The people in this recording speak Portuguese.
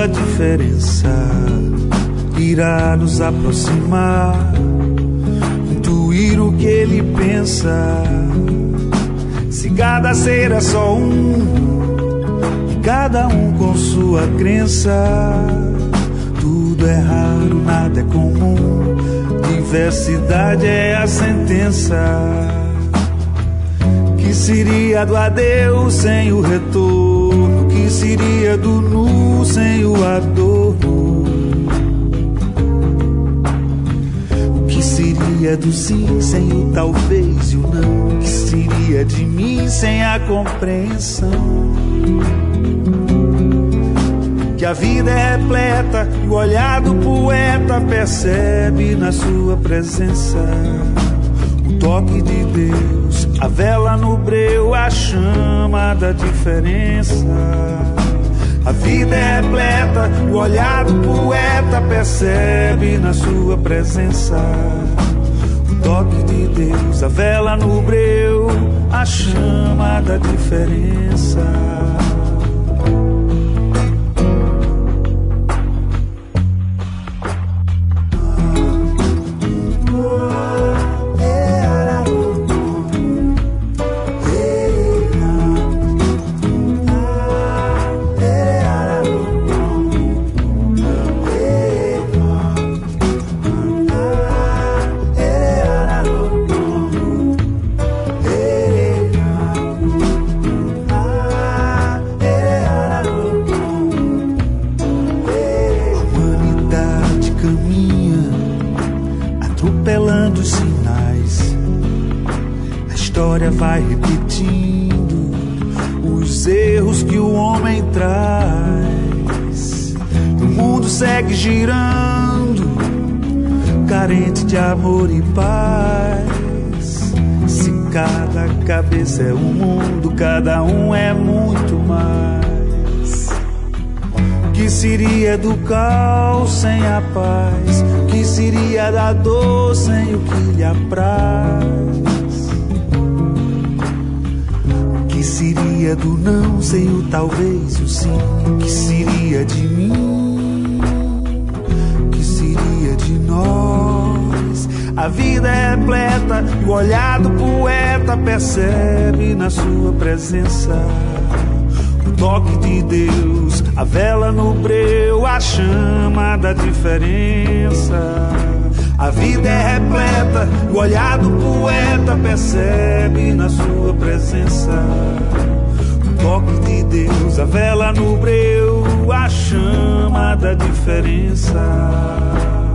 da diferença irá nos aproximar, intuir o que ele pensa. Se cada ser é só um, e cada um com sua crença, tudo é raro, nada é comum, diversidade é a sentença. Que seria do adeus sem o retorno? Que seria do nu sem o adorno? O que seria do sim sem o talvez e o não? O que seria de mim sem a compreensão? Que a vida é repleta e o olhar do poeta percebe na sua presença o toque de Deus, a vela no breu, a chama da diferença. A vida é repleta e o olhar do poeta percebe na sua presença o toque de Deus, a vela no breu, a chama da diferença. Vai repetindo os erros que o homem traz. O mundo segue girando, carente de amor e paz. Se cada cabeça é um mundo, cada um é muito mais. O que seria do caos sem a paz? O que seria da dor sem o que lhe apraz? O que seria do não sem o talvez e o sim? O que seria de mim? O que seria de nós? A vida é repleta e o olhar do poeta percebe na sua presença o toque de Deus, a vela no breu, a chama da diferença. A vida é repleta, o olhar do poeta percebe na sua presença o toque de Deus, a vela no breu, a chama da diferença.